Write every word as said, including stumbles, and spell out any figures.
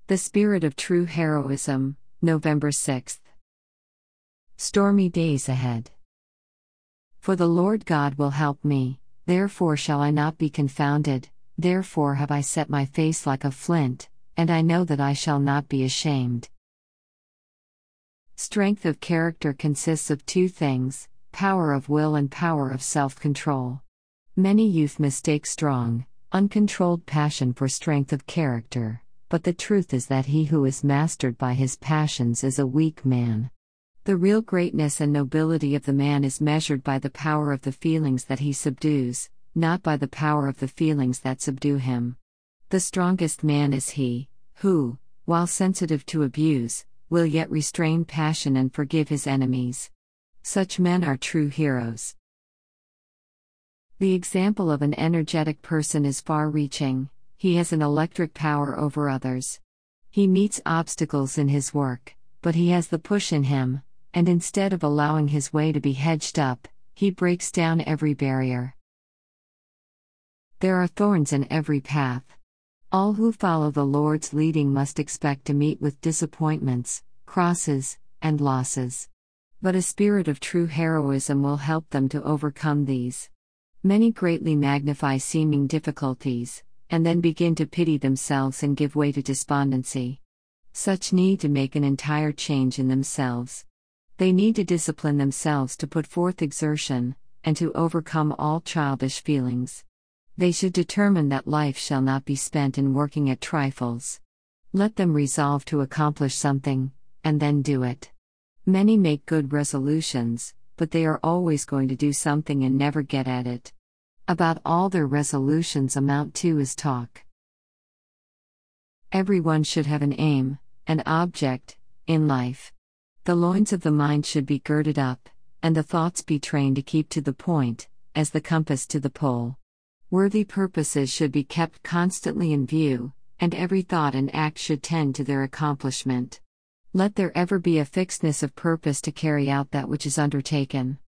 The Spirit of True Heroism, November sixth. Stormy days ahead. For the Lord God will help me, therefore shall I not be confounded, therefore have I set my face like a flint, and I know that I shall not be ashamed. Strength of character consists of two things: power of will and power of self-control. Many youth mistake strong, uncontrolled passion for strength of character, but the truth is that he who is mastered by his passions is a weak man. The real greatness and nobility of the man is measured by the power of the feelings that he subdues, not by the power of the feelings that subdue him. The strongest man is he, who, while sensitive to abuse, will yet restrain passion and forgive his enemies. Such men are true heroes. The example of an energetic person is far-reaching. He has an electric power over others. He meets obstacles in his work, but he has the push in him, and instead of allowing his way to be hedged up, he breaks down every barrier. There are thorns in every path. All who follow the Lord's leading must expect to meet with disappointments, crosses, and losses. But a spirit of true heroism will help them to overcome these. Many greatly magnify seeming difficulties, and then begin to pity themselves and give way to despondency. Such need to make an entire change in themselves. They need to discipline themselves to put forth exertion, and to overcome all childish feelings. They should determine that life shall not be spent in working at trifles. Let them resolve to accomplish something, and then do it. Many make good resolutions, but they are always going to do something and never get at it. About all their resolutions amount to is talk. Everyone should have an aim, an object, in life. The loins of the mind should be girded up, and the thoughts be trained to keep to the point, as the compass to the pole. Worthy purposes should be kept constantly in view, and every thought and act should tend to their accomplishment. Let there ever be a fixedness of purpose to carry out that which is undertaken.